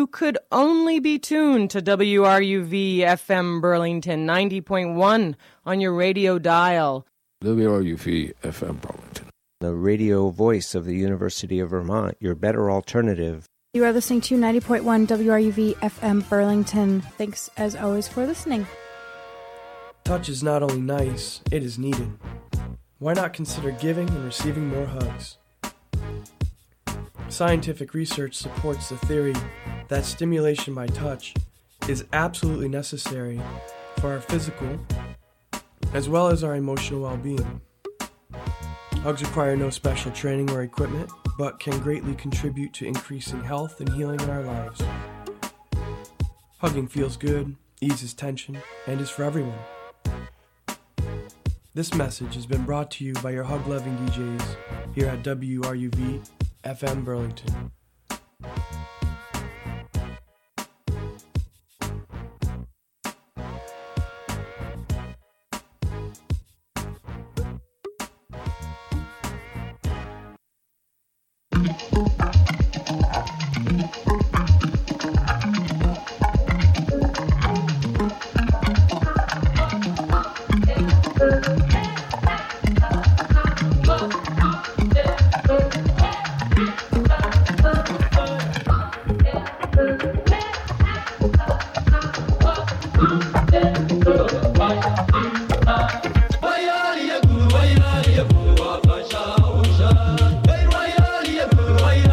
could only be tuned to WRUV FM Burlington 90.1 on your radio dial. WRUV FM Burlington, the radio voice of the University of Vermont, your better alternative. You are listening to 90.1 WRUV FM Burlington. Thanks, as always, for listening. Touch is not only nice, it is needed. Why not consider giving and receiving more hugs? Scientific research supports the theory that stimulation by touch is absolutely necessary for our physical as well as our emotional well-being. Hugs require no special training or equipment, but can greatly contribute to increasing health and healing in our lives. Hugging feels good, eases tension, and is for everyone. This message has been brought to you by your hug-loving DJs here at WRUV FM Burlington. Why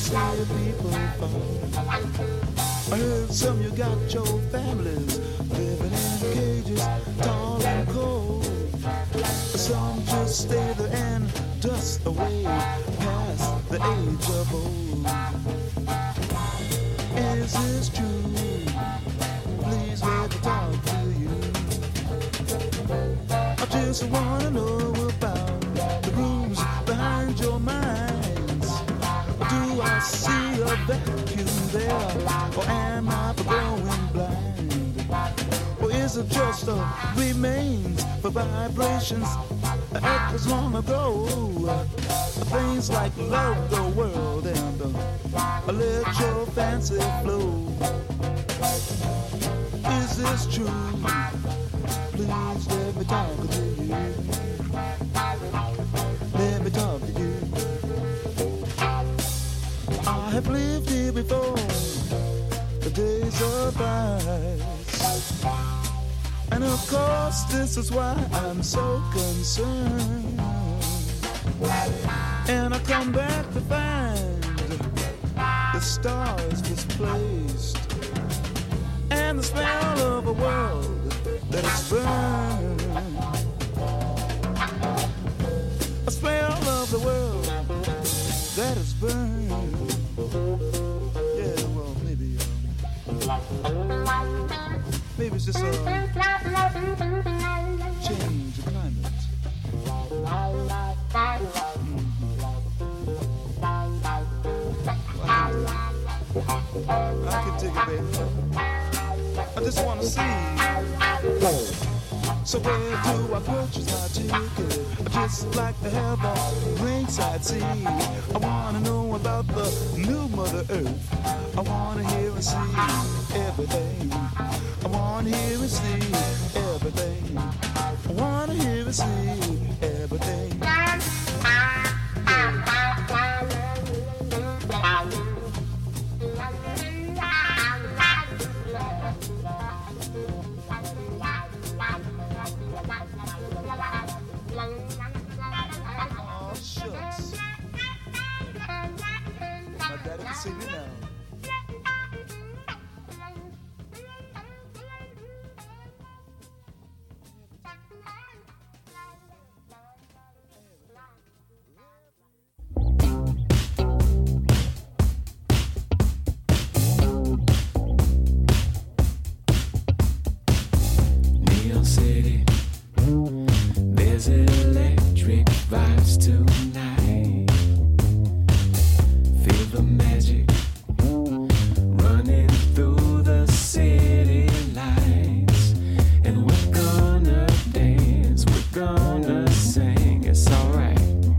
say people fall. I heard some you got your families living in cages, tall and cold. Some just stay there and dust away past the age of old. Is this true? Please let me talk to you. I just wanna know about the rooms behind your minds. Do I see a vacuum there, or am I growing blind? Or is it just a remains for vibrations that was long ago? Things like love the world and let your fancy flow. Is this true? Please let me talk to you. Let me talk to you. I have lived here before, the days of ice. And of course this is why I'm so concerned. And I come back to find the stars misplaced, and the smell of a world that is burned. A smell of the world that is burned. Yeah, well, maybe it's just a change of climate. I can take it, baby. I just wanna see. So where do I purchase my ticket? I just like to have a ringside seat. I wanna know about the new Mother Earth. I wanna hear and see everything. I wanna hear and see everything. I wanna hear and see everything. Oh, shucks. My daddy can see me now. Neon City, there's electric vibes tonight. Feel the magic running through the city lights. And we're gonna dance, we're gonna sing, it's alright.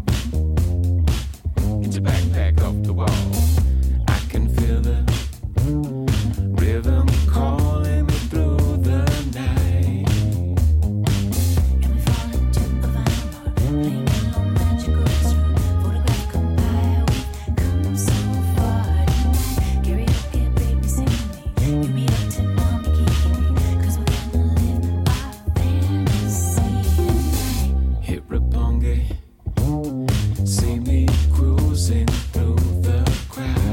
Get your backpack off the wall. I can feel the rhythm calling me through the night. And we fall into a vinyl, playing a magical instrument. Photograph come by, we've come so far tonight. Karaoke, baby, sing with me. You meet up to non-bikini, 'cause we're gonna live our fantasy tonight. Hit Rapongi, see me cruising through the crowd.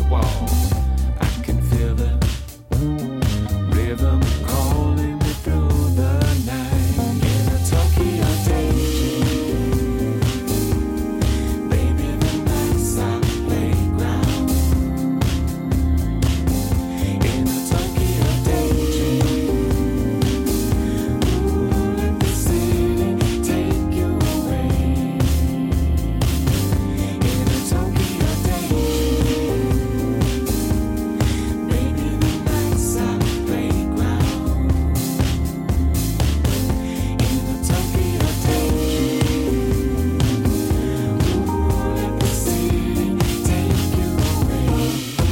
wall. I can feel the rhythm calling me through the night. In a Tokyo daydream, baby, the night's our playground. In a Tokyo daydream, ooh, let the city take you away. In a Tokyo daydream, baby, the night's our playground. In a Tokyo daydream, ooh, let the city take you away.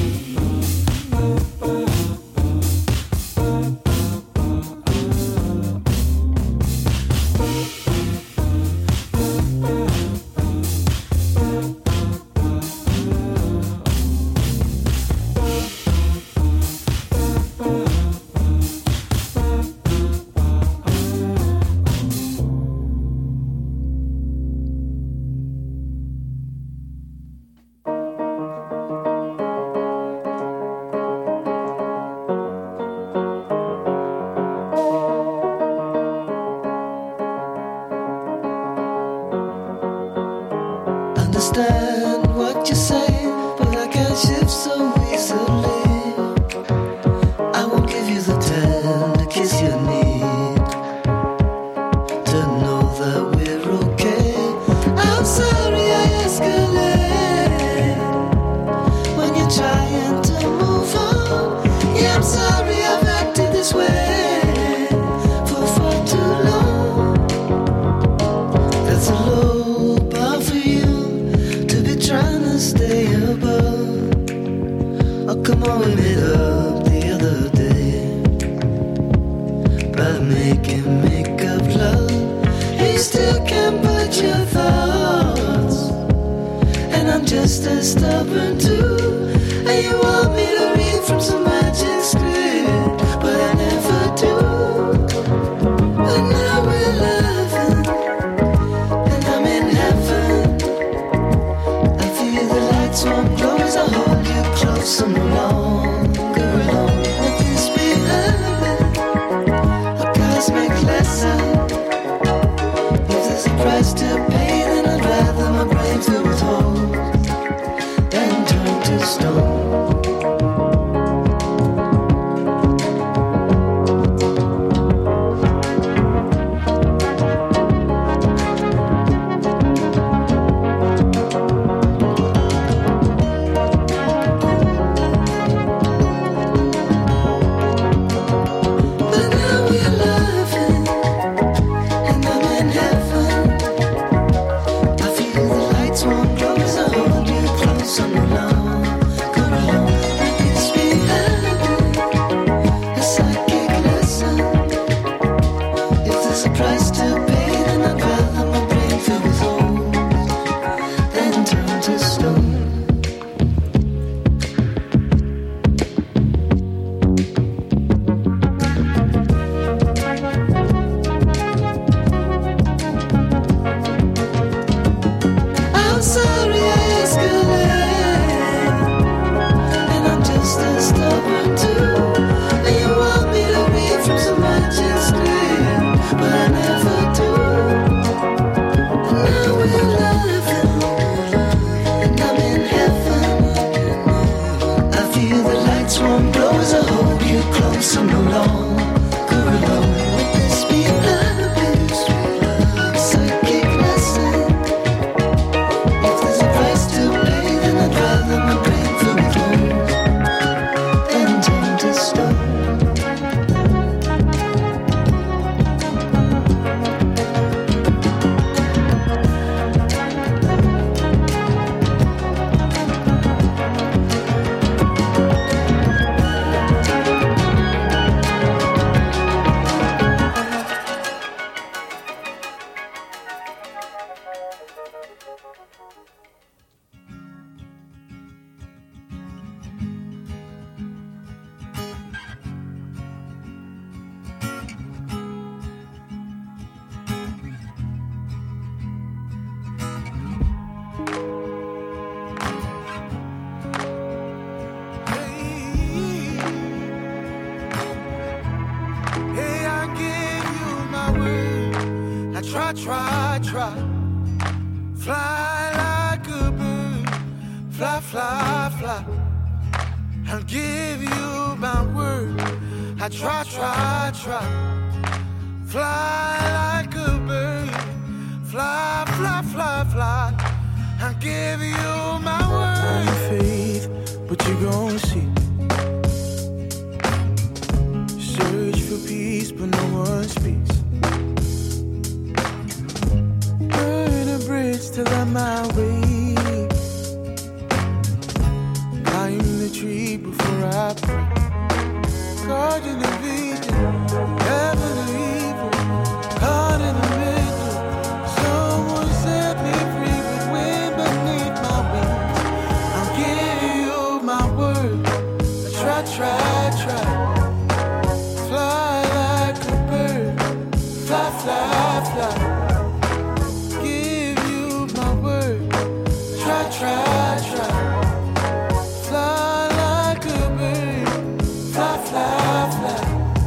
Understand what you say, but I can't shift so easily. I won't give you the tender kiss you need to know that we're okay. I'm sorry I escalate when you're trying to move on. Yeah, I'm sorry I've acted this way for far too long. That's a low bar for you to be trying to stay above. Oh, come on, we made up the other day by making make-up love. You still can't put your thoughts, and I'm just as stubborn too. And you want me to read from some magic script, but I never do. But now we're laughing, and I'm in heaven. I feel the lights won't glow as I hold you close. I'm no longer alone. Let this be a cosmic lesson. If there's a price to pay, then I'd rather my brain filled with holes than turn to stone. But now we're laughing, and I'm in heaven. I feel the lights won't glow as I hold you close. I'm no longer alone. Let this be a psychic lesson. If there's a price to pay, then I'd rather my brain filled with holes than turn to stone. I'm sorry I escalate, and I'm just as stubborn too. And you want me to read from some magic script, but I never do. And now we're laughing, and I'm in heaven. I feel the lights won't glow as I hold you close. I'm no longer alone. Let this be a psychic lesson. If there's a price to pay, then I'd rather my brain filled with holes than turn to stone. try, try, try. Fly like a bird. Fly, fly, fly. I'll give you my word. I try, try, try. Fly like a bird. Fly, fly, fly, fly. I'll give you my word. Faith, but you gon' see. Search for peace, but no one speaks. Burn a bridge till I'm my way. Climb the tree before I pray. Guardian of vision, heaven or evil, caught in the middle. Someone set me free with wind beneath my wings. I'll give you my word. I try, try, try. Fly like a bird. Fly, fly, fly. Give you my word. Try, try, try. Fly like a bird. Fly, fly, fly.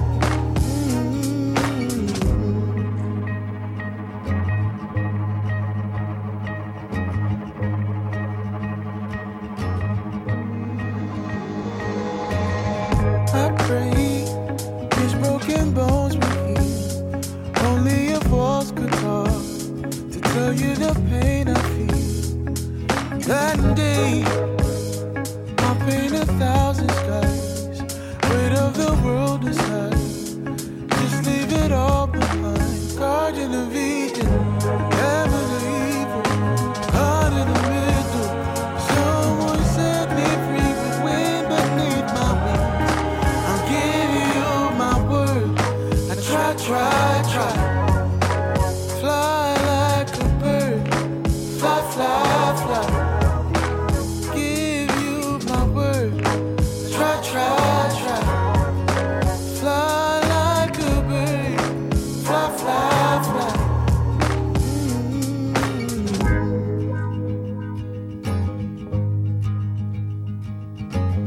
I pray these broken bones will heal. Only your voice could talk to tell you the pain I feel. That day